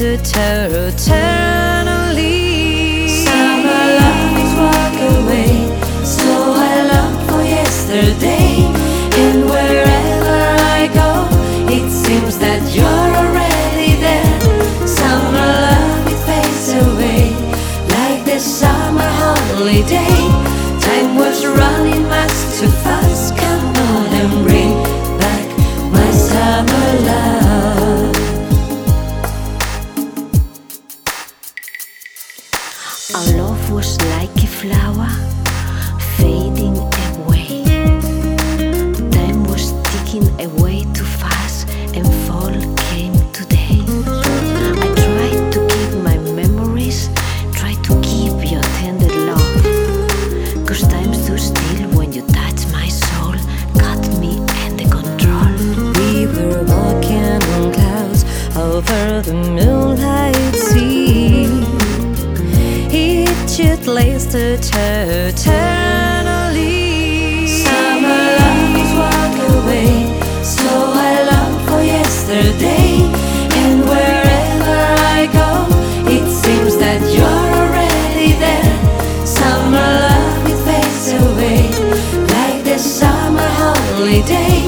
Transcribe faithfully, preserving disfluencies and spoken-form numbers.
eternally. Summer lovers walk away, so I long for yesterday. And wherever I go, it seems that you're already there. Summer love, it fades away like the summer holiday. Time was running much too fast. Come on and bring back my summer love. Our love was like a flower fading away. Time was ticking away too fast, and fall came today. I tried to keep my memories, tried to keep your tender love. Cause time stood still when you touched my soul, got me under control. We were walking on clouds over the moonlight sea. It should last eternally. Summer lovers walk away, so I long for yesterday. And wherever I go, it seems that you're already there. Summer love, it fades away like the summer holiday.